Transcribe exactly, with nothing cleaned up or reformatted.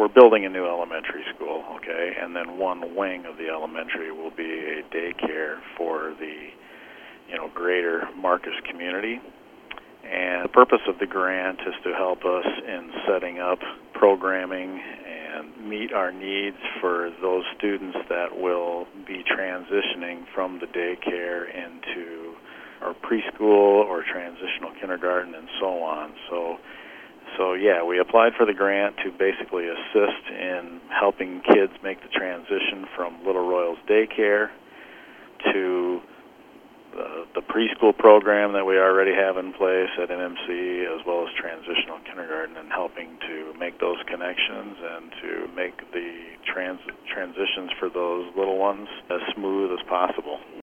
we're building a new elementary school, okay, and then one wing of the elementary will be a daycare for the, you know, greater Marcus community. And the purpose of the grant is to help us in setting up programming and meet our needs for those students that will be transitioning from the daycare into our preschool or transitional kindergarten and so on. So, so yeah, we applied for the grant to basically assist in helping kids make the transition from Little Royals daycare to The, the preschool program that we already have in place at N M C, as well as transitional kindergarten, and helping to make those connections and to make the trans- transitions for those little ones as smooth as possible.